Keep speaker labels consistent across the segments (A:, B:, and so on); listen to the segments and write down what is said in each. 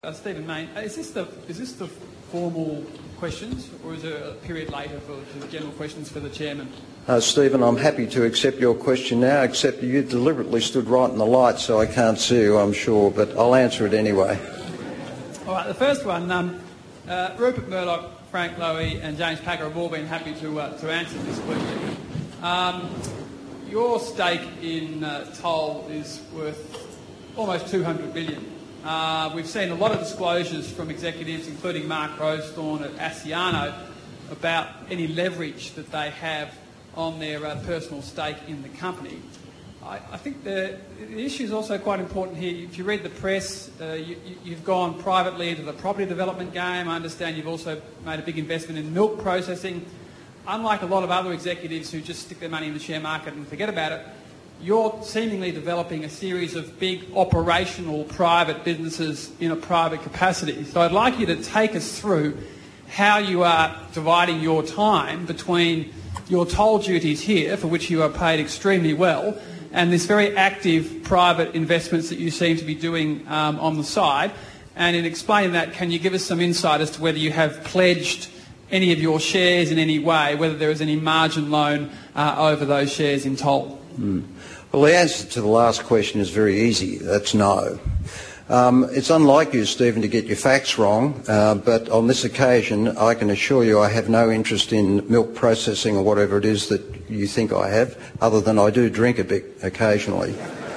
A: Stephen Mayne, is this the formal questions, or is there a period later for the general questions for the chairman?
B: Stephen, I'm happy to accept your question now, except you deliberately stood right in the light, so I can't see you, I'm sure, but I'll answer it anyway.
A: All right, the first one, Rupert Murdoch, Frank Lowy and James Packer have all been happy to answer this question. Your stake in Toll is worth almost $200 billion. We've seen a lot of disclosures from executives, including Mark Rowsthorne at Asciano, about any leverage that they have on their personal stake in the company. I think the issue is also quite important here. If you read the press, you've gone privately into the property development game. I understand you've also made a big investment in milk processing. Unlike a lot of other executives who just stick their money in the share market and forget about it, you're seemingly developing a series of big operational private businesses in a private capacity. So I'd like you to take us through how you are dividing your time between your toll duties here, for which you are paid extremely well, and this very active private investments that you seem to be doing on the side. And in explaining that, can you give us some insight as to whether you have pledged any of your shares in any way, whether there is any margin loan over those shares in Toll?
B: Well, the answer to the last question is very easy. That's no. It's unlike you, Stephen, to get your facts wrong, but on this occasion I can assure you I have no interest in milk processing or whatever it is that you think I have, other than I do drink a bit occasionally.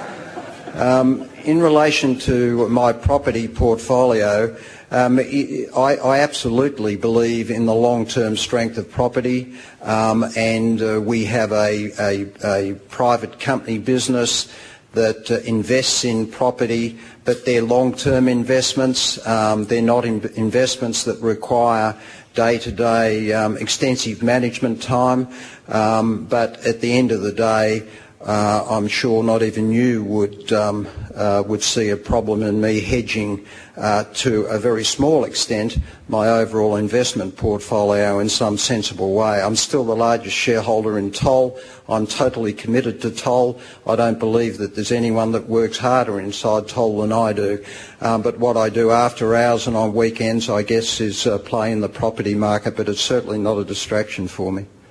B: In relation to my property portfolio, I absolutely believe in the long-term strength of property, and we have a private company business that invests in property, but they're long-term investments. They're not investments that require day-to-day extensive management time, but at the end of the day, I'm sure not even you would see a problem in me hedging to a very small extent my overall investment portfolio in some sensible way. I'm still the largest shareholder in Toll. I'm totally committed to Toll. I don't believe that there's anyone that works harder inside Toll than I do. But what I do after hours and on weekends, I guess, is play in the property market, but it's certainly not a distraction for me.